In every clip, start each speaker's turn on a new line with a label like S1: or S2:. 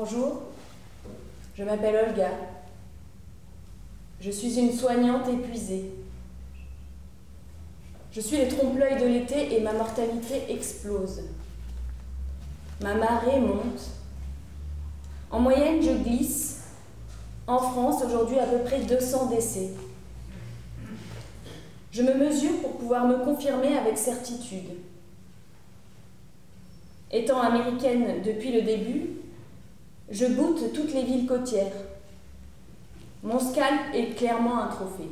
S1: Bonjour, je m'appelle Olga. Je suis une soignante épuisée. Je suis le trompe-l'œil de l'été et ma mortalité explose. Ma marée monte. En moyenne, je glisse. En France, aujourd'hui, à peu près 200 décès. Je me mesure pour pouvoir me confirmer avec certitude. Étant américaine depuis le début, je boute toutes les villes côtières. Mon scalp est clairement un trophée.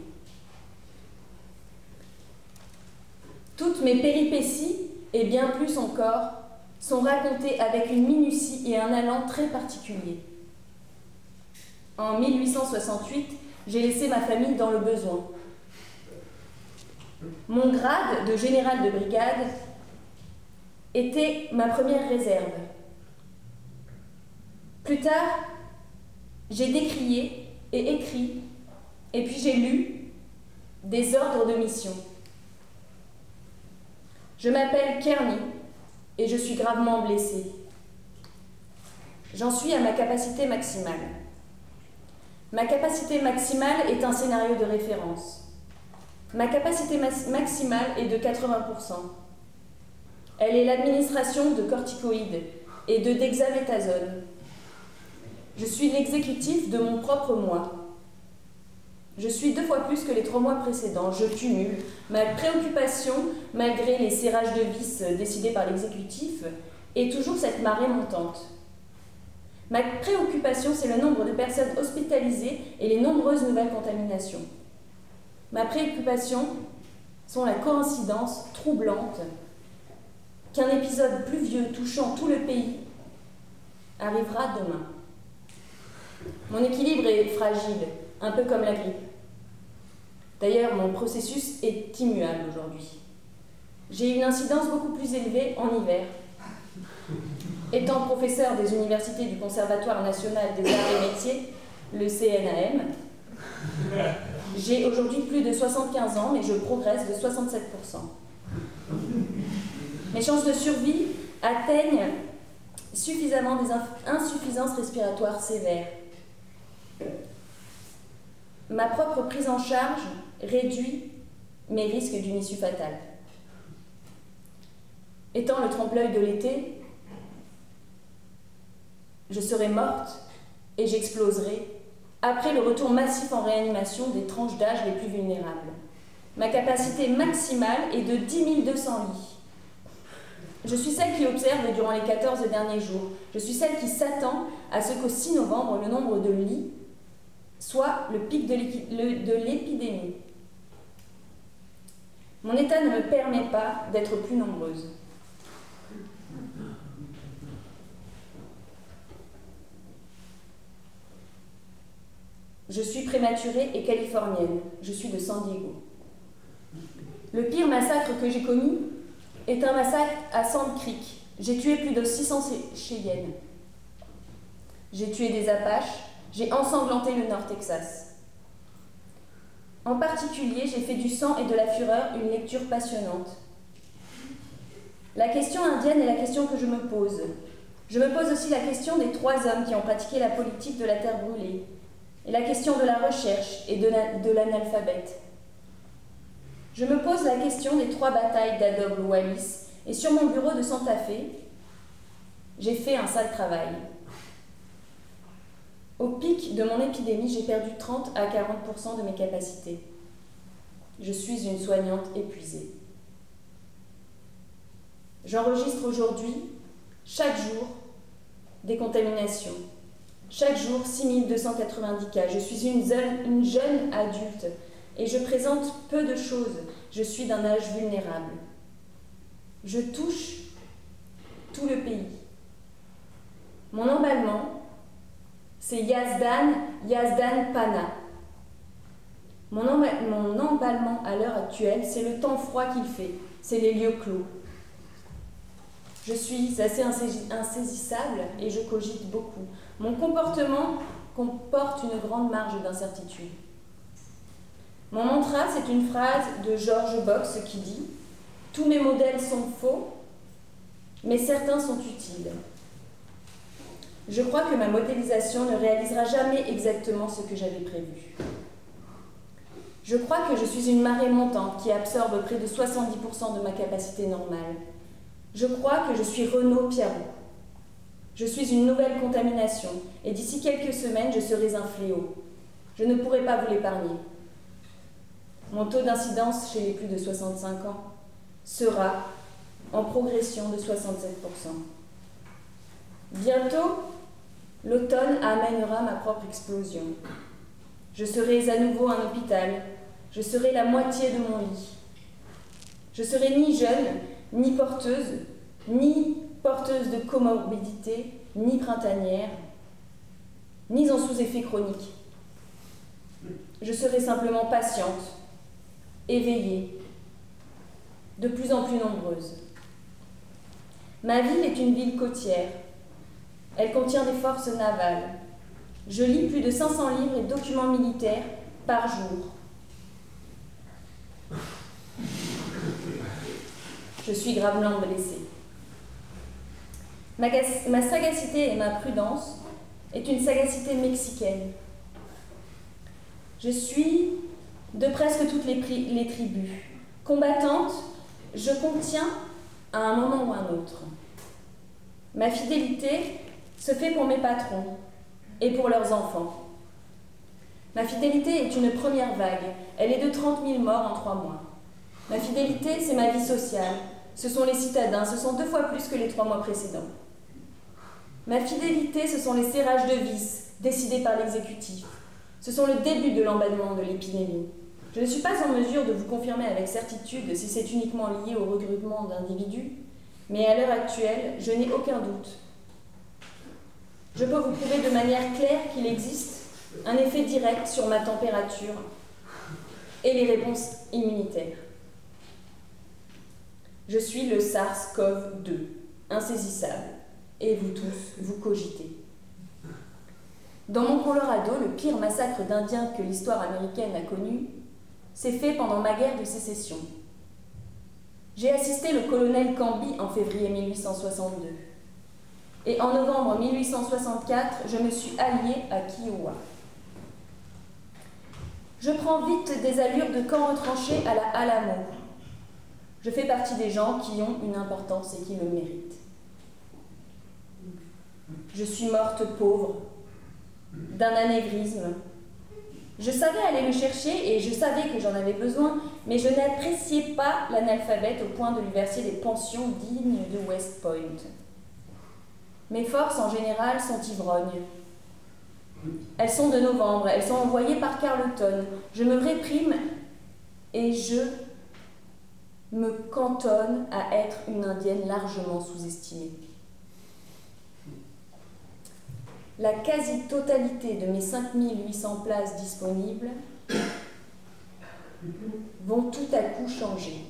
S1: Toutes mes péripéties, et bien plus encore, sont racontées avec une minutie et un allant très particuliers. En 1868, j'ai laissé ma famille dans le besoin. Mon grade de général de brigade était ma première réserve. Plus tard, j'ai décrié et écrit, et puis j'ai lu des ordres de mission. Je m'appelle Kearney et je suis gravement blessée. J'en suis à ma capacité maximale. Ma capacité maximale est un scénario de référence. Ma capacité maximale est de 80%. Elle est l'administration de corticoïdes et de dexaméthasone. Je suis l'exécutif de mon propre moi. Je suis 2 fois plus que les 3 mois précédents. Je cumule ma préoccupation, malgré les serrages de vis décidés par l'exécutif, et toujours cette marée montante. Ma préoccupation, c'est le nombre de personnes hospitalisées et les nombreuses nouvelles contaminations. Ma préoccupation sont la coïncidence troublante qu'un épisode pluvieux touchant tout le pays arrivera demain. Mon équilibre est fragile, un peu comme la grippe. D'ailleurs, mon processus est immuable aujourd'hui. J'ai une incidence beaucoup plus élevée en hiver. Étant professeur des universités du Conservatoire national des arts et métiers, le CNAM, j'ai aujourd'hui plus de 75 ans, mais je progresse de 67%. Mes chances de survie atteignent suffisamment des insuffisances respiratoires sévères. Ma propre prise en charge réduit mes risques d'une issue fatale. Étant le trompe-l'œil de l'été, je serai morte et j'exploserai après le retour massif en réanimation des tranches d'âge les plus vulnérables. Ma capacité maximale est de 10 200 lits. Je suis celle qui observe durant les 14 derniers jours. Je suis celle qui s'attend à ce qu'au 6 novembre, le nombre de lits soit le pic de l'épidémie. Mon état ne me permet pas d'être plus nombreuse. Je suis prématurée et californienne. Je suis de San Diego. Le pire massacre que j'ai commis est un massacre à Sand Creek. J'ai tué plus de 600 Cheyennes. J'ai tué des Apaches. J'ai ensanglanté le Nord Texas. En particulier, j'ai fait du sang et de la fureur une lecture passionnante. La question indienne est la question que je me pose. Je me pose aussi la question des 3 hommes qui ont pratiqué la politique de la terre brûlée, et la question de la recherche et de l'analphabète. Je me pose la question des 3 batailles d'Adobe Wallis, et sur mon bureau de Santa Fe, j'ai fait un sale travail. Au pic de mon épidémie, j'ai perdu 30 à 40% de mes capacités. Je suis une soignante épuisée. J'enregistre aujourd'hui, chaque jour, des contaminations. Chaque jour, 6290 cas. Je suis une jeune adulte et je présente peu de choses. Je suis d'un âge vulnérable. Je touche tout le pays. Mon emballement, c'est Yazdan Pana. Mon emballement à l'heure actuelle, c'est le temps froid qu'il fait. C'est les lieux clos. Je suis assez insaisissable et je cogite beaucoup. Mon comportement comporte une grande marge d'incertitude. Mon mantra, c'est une phrase de George Box qui dit « Tous mes modèles sont faux, mais certains sont utiles ». Je crois que ma modélisation ne réalisera jamais exactement ce que j'avais prévu. Je crois que je suis une marée montante qui absorbe près de 70% de ma capacité normale. Je crois que je suis Renaud Piarou. Je suis une nouvelle contamination, et d'ici quelques semaines, je serai un fléau. Je ne pourrai pas vous l'épargner. Mon taux d'incidence chez les plus de 65 ans sera en progression de 67%. Bientôt, l'automne amènera ma propre explosion. Je serai à nouveau un hôpital, je serai la moitié de mon lit. Je serai ni jeune, ni porteuse de comorbidité, ni printanière, ni en sous-effet chronique. Je serai simplement patiente, éveillée, de plus en plus nombreuse. Ma ville est une ville côtière. Elle contient des forces navales. Je lis plus de 500 livres et documents militaires par jour. Je suis gravement blessée. Ma sagacité et ma prudence est une sagacité mexicaine. Je suis de presque toutes les tribus. Combattante, je contiens à un moment ou à un autre. Ma fidélité se fait pour mes patrons et pour leurs enfants. Ma fidélité est une première vague. Elle est de 30 000 morts en 3 mois. Ma fidélité, c'est ma vie sociale. Ce sont les citadins, ce sont 2 fois plus que les 3 mois précédents. Ma fidélité, ce sont les serrages de vis décidés par l'exécutif. Ce sont le début de l'emballement de l'épidémie. Je ne suis pas en mesure de vous confirmer avec certitude si c'est uniquement lié au regroupement d'individus, mais à l'heure actuelle, je n'ai aucun doute. Je peux vous prouver de manière claire qu'il existe un effet direct sur ma température et les réponses immunitaires. Je suis le SARS-CoV-2, insaisissable, et vous tous, vous cogitez. Dans mon Colorado, le pire massacre d'Indiens que l'histoire américaine a connu s'est fait pendant ma guerre de sécession. J'ai assisté le colonel Camby en février 1862. Et en novembre 1864, je me suis allié à Kiowa. Je prends vite des allures de camp retranché à la Alamo. Je fais partie des gens qui ont une importance et qui le méritent. Je suis morte pauvre, d'un anévrisme. Je savais aller le chercher et je savais que j'en avais besoin, mais je n'appréciais pas l'analphabète au point de lui verser des pensions dignes de West Point. Mes forces, en général, sont ivrognes. Elles sont de novembre, elles sont envoyées par Carleton. Je me réprime et je me cantonne à être une indienne largement sous-estimée. La quasi-totalité de mes 5800 places disponibles vont tout à coup changer.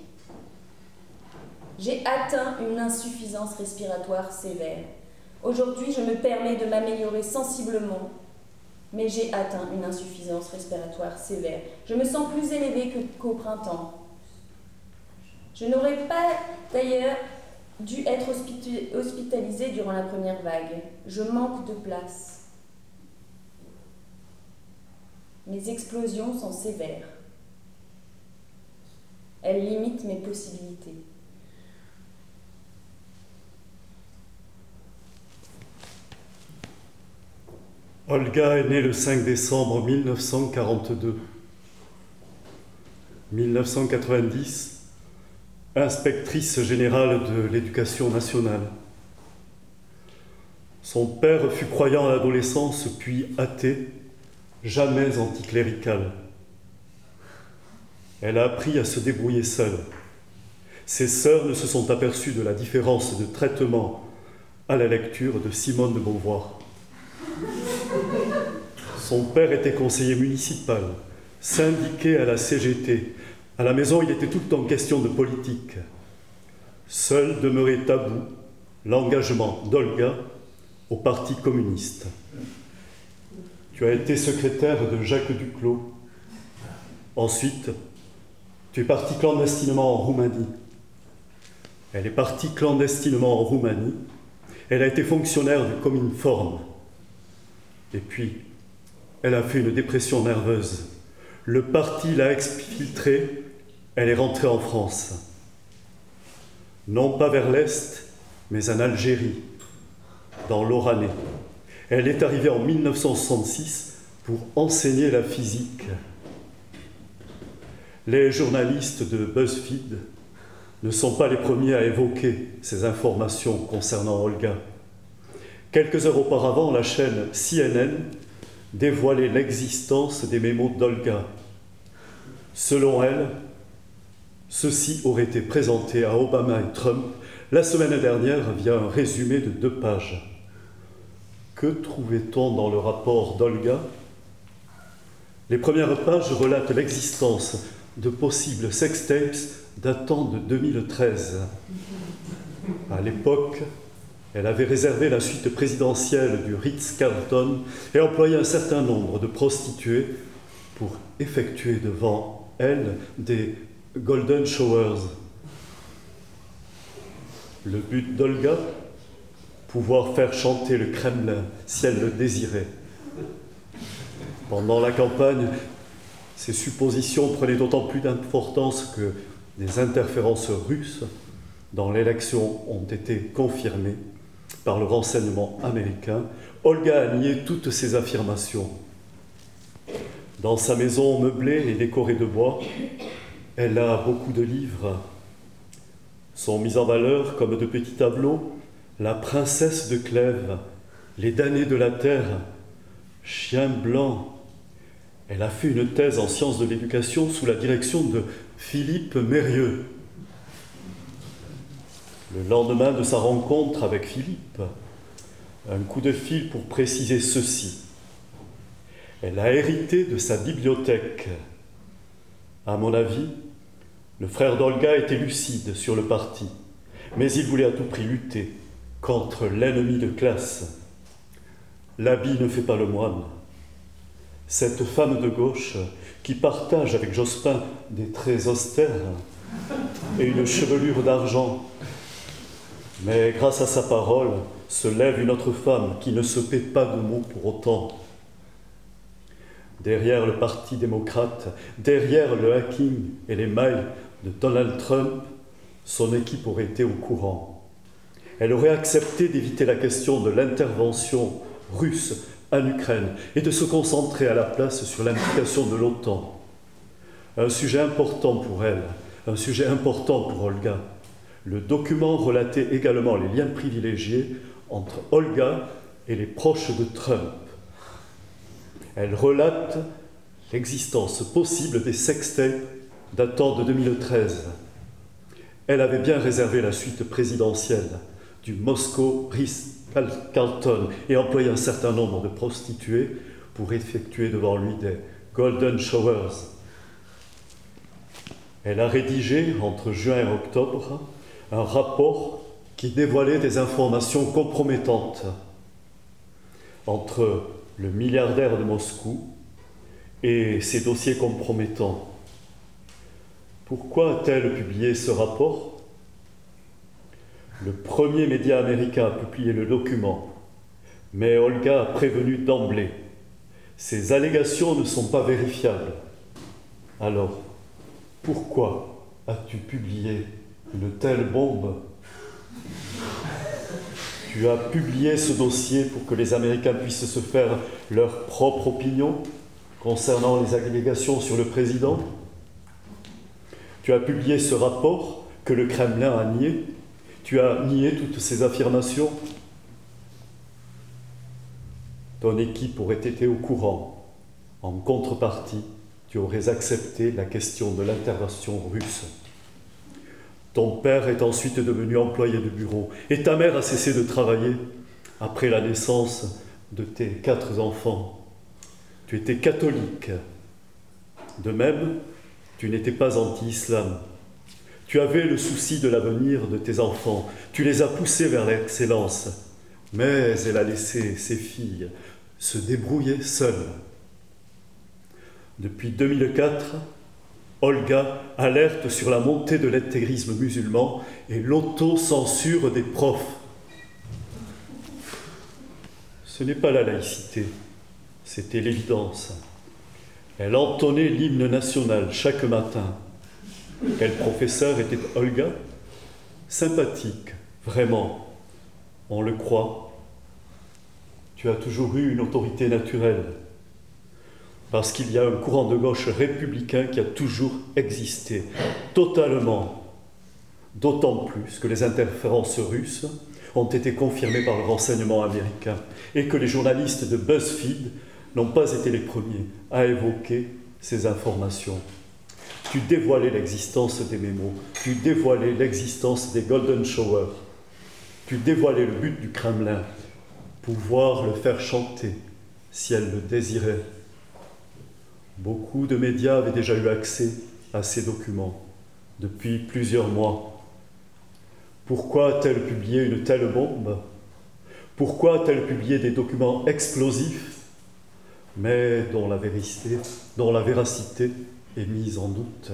S1: J'ai atteint une insuffisance respiratoire sévère. Aujourd'hui, je me permets de m'améliorer sensiblement, mais j'ai atteint une insuffisance respiratoire sévère. Je me sens plus élevée qu'au printemps. Je n'aurais pas, d'ailleurs, dû être hospitalisée durant la première vague. Je manque de place. Mes explosions sont sévères. Elles limitent mes possibilités.
S2: Olga est née le 5 décembre 1942. 1990, inspectrice générale de l'éducation nationale. Son père fut croyant à l'adolescence, puis athée, jamais anticlérical. Elle a appris à se débrouiller seule. Ses sœurs ne se sont aperçues de la différence de traitement à la lecture de Simone de Beauvoir. Son père était conseiller municipal, syndiqué à la CGT. À la maison, il était tout le temps question de politique. Seul demeurait tabou l'engagement d'Olga au Parti communiste. Tu as été secrétaire de Jacques Duclos. Ensuite, tu es parti clandestinement en Roumanie. Elle est partie clandestinement en Roumanie. Elle a été fonctionnaire de Cominform. Et puis, elle a fait une dépression nerveuse. Le parti l'a exfiltrée, elle est rentrée en France. Non pas vers l'Est, mais en Algérie, dans l'Oranais. Elle est arrivée en 1966 pour enseigner la physique. Les journalistes de BuzzFeed ne sont pas les premiers à évoquer ces informations concernant Olga. Quelques heures auparavant, la chaîne CNN dévoilait l'existence des mémos d'Olga. Selon elle, ceux-ci auraient été présentés à Obama et Trump la semaine dernière via un résumé de 2 pages. Que trouvait-on dans le rapport d'Olga ? Les premières pages relatent l'existence de possibles sextapes datant de 2013. À l'époque, elle avait réservé la suite présidentielle du Ritz-Carlton et employé un certain nombre de prostituées pour effectuer devant elle des golden showers. Le but d'Olga, pouvoir faire chanter le Kremlin si elle le désirait. Pendant la campagne, ces suppositions prenaient d'autant plus d'importance que des interférences russes dans l'élection ont été confirmées par le renseignement américain. Olga a nié toutes ces affirmations. Dans sa maison meublée et décorée de bois, elle a beaucoup de livres. Sont mis en valeur comme de petits tableaux La princesse de Clèves, Les damnés de la terre, Chien blanc. Elle a fait une thèse en sciences de l'éducation sous la direction de Philippe Mérieux. Le lendemain de sa rencontre avec Philippe, un coup de fil pour préciser ceci. Elle a hérité de sa bibliothèque. À mon avis, le frère d'Olga était lucide sur le parti, mais il voulait à tout prix lutter contre l'ennemi de classe. L'habit ne fait pas le moine. Cette femme de gauche, qui partage avec Jospin des traits austères et une chevelure d'argent, mais grâce à sa parole, se lève une autre femme qui ne se paie pas de mots pour autant. Derrière le Parti démocrate, derrière le hacking et les mails de Donald Trump, son équipe aurait été au courant. Elle aurait accepté d'éviter la question de l'intervention russe en Ukraine et de se concentrer à la place sur l'implication de l'OTAN. Un sujet important pour elle, un sujet important pour Olga. Le document relatait également les liens privilégiés entre Olga et les proches de Trump. Elle relate l'existence possible des sextapes datant de 2013. Elle avait bien réservé la suite présidentielle du Moscow Ritz-Carlton et employé un certain nombre de prostituées pour effectuer devant lui des golden showers. Elle a rédigé, entre juin et octobre, un rapport qui dévoilait des informations compromettantes entre le milliardaire de Moscou et ses dossiers compromettants. Pourquoi a-t-elle publié ce rapport ? Le premier média américain a publié le document, mais Olga a prévenu d'emblée. Ces allégations ne sont pas vérifiables. Alors, pourquoi as-tu publié une telle bombe ? Tu as publié ce dossier pour que les Américains puissent se faire leur propre opinion concernant les allégations sur le président ? Tu as publié ce rapport que le Kremlin a nié ? Tu as nié toutes ces affirmations ? Ton équipe aurait été au courant. En contrepartie, tu aurais accepté la question de l'intervention russe. Ton père est ensuite devenu employé de bureau et ta mère a cessé de travailler après la naissance de tes 4 enfants. Tu étais catholique. De même, tu n'étais pas anti-islam. Tu avais le souci de l'avenir de tes enfants. Tu les as poussés vers l'excellence. Mais elle a laissé ses filles se débrouiller seules. Depuis 2004, Olga alerte sur la montée de l'intégrisme musulman et l'autocensure des profs. Ce n'est pas la laïcité C'était l'évidence. Elle entonnait l'hymne national chaque matin. Quel professeur était Olga? Sympathique, vraiment. On le croit. Tu as toujours eu une autorité naturelle. Parce qu'il y a un courant de gauche républicain qui a toujours existé, totalement. D'autant plus que les interférences russes ont été confirmées par le renseignement américain et que les journalistes de BuzzFeed n'ont pas été les premiers à évoquer ces informations. Tu dévoilais l'existence des mémos, tu dévoilais l'existence des Golden Shower, tu dévoilais le but du Kremlin, pouvoir le faire chanter si elle le désirait. Beaucoup de médias avaient déjà eu accès à ces documents depuis plusieurs mois. Pourquoi a-t-elle publié une telle bombe? Pourquoi a-t-elle publié des documents explosifs, mais dont la véracité est mise en doute?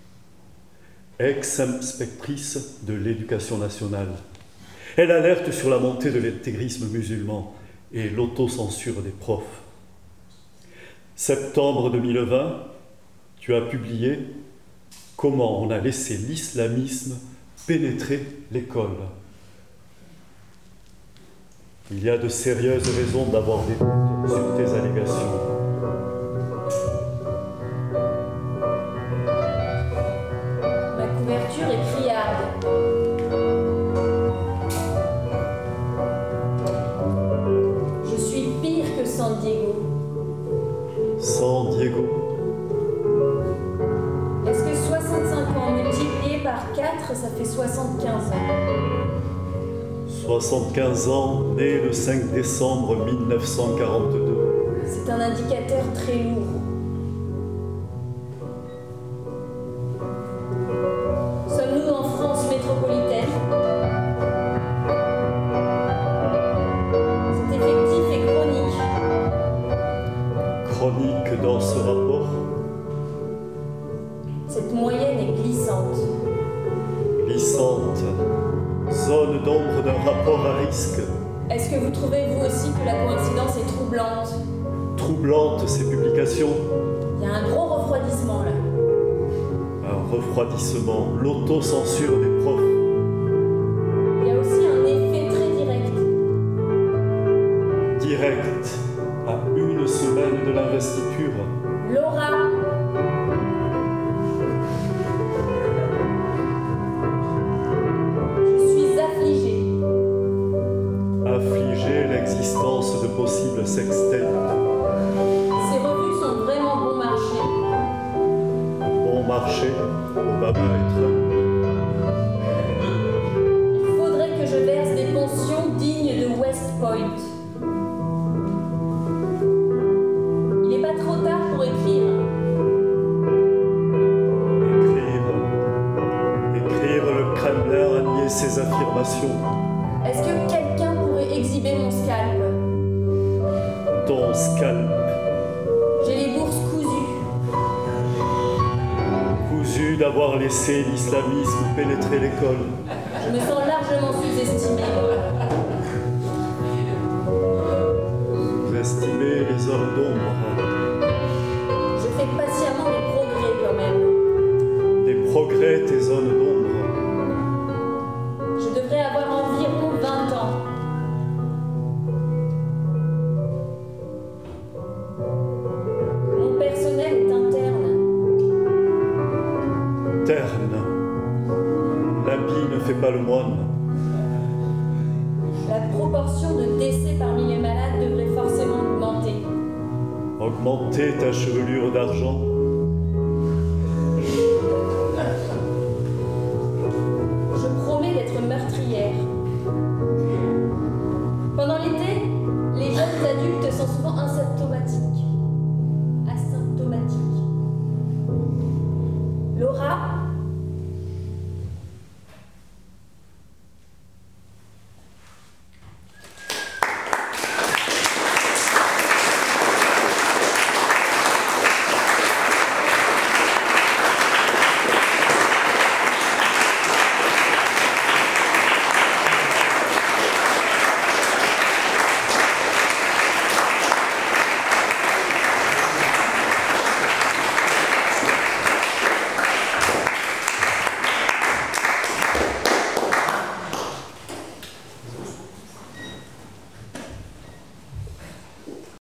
S2: Ex-inspectrice de l'éducation nationale, elle alerte sur la montée de l'intégrisme musulman et l'autocensure des profs. Septembre 2020, tu as publié « Comment on a laissé l'islamisme pénétrer l'école ». Il y a de sérieuses raisons d'avoir des doutes sur tes allégations.
S1: Ma couverture est criarde. Je suis pire que San Diego.
S2: San Diego.
S1: Est-ce que 65 ans multiplié par 4, ça fait 75 ans?
S2: 75 ans, né le 5 décembre 1942.
S1: C'est un indicateur très lourd. Sommes-nous en France métropolitaine? C'est effectif et chronique.
S2: Chronique dans ce rapport.
S1: Cette moyenne est glissante.
S2: Glissante. Zone d'ombre d'un rapport à risque.
S1: Est-ce que vous trouvez vous aussi que la coïncidence est troublante?
S2: Troublante, ces publications.
S1: Il y a un gros refroidissement là.
S2: Un refroidissement, l'autocensure des profs.
S1: Il y a aussi un effet très direct.
S2: Direct, à une semaine de l'investiture.
S1: Laura.
S2: Affliger l'existence de possibles sextape.
S1: Ces revues sont vraiment bon marché.
S2: Bon marché, Obama et Trump.
S1: Il faudrait que je verse des pensions dignes de West Point. Il n'est pas trop tard pour écrire.
S2: Écrire, le Kremlin a nié ses affirmations.
S1: Est-ce que quelqu'un pourrait exhiber mon scalp?
S2: Ton scalp.
S1: J'ai les bourses cousues.
S2: Cousu d'avoir laissé l'islamisme pénétrer l'école.
S1: Je me sens largement sous-estimée.
S2: Sous-estimer les hommes d'ombre.
S1: Je fais patiemment des progrès quand même.
S2: Des progrès, tes zones d'ombre.
S1: Je devrais avoir environ 20 ans. Mon personnel est interne.
S2: Terne. L'habit ne fait pas le moine.
S1: La proportion de décès parmi les malades devrait forcément augmenter.
S2: Augmenter ta chevelure d'argent.